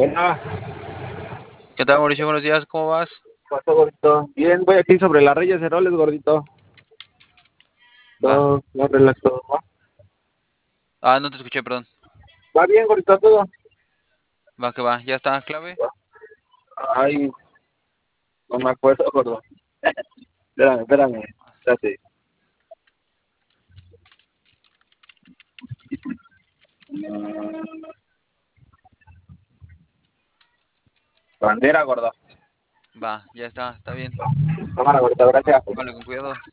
Buena, ¿Qué tal, Mauricio? Buenos días, ¿cómo vas? pasó gordito. Bien, voy aquí sobre la Reyes Heroles, gordito. Va. Todo, no relax, todo, ¿no? Ah, no te escuché, perdón. Va bien, gordito, todo. Va, que va. ¿Ya está clave? Ay, no me acuerdo, gordo. Espérate. Bandera, gordo. Va, ya está bien. Cámara, gordito, gracias. Vale, con cuidado.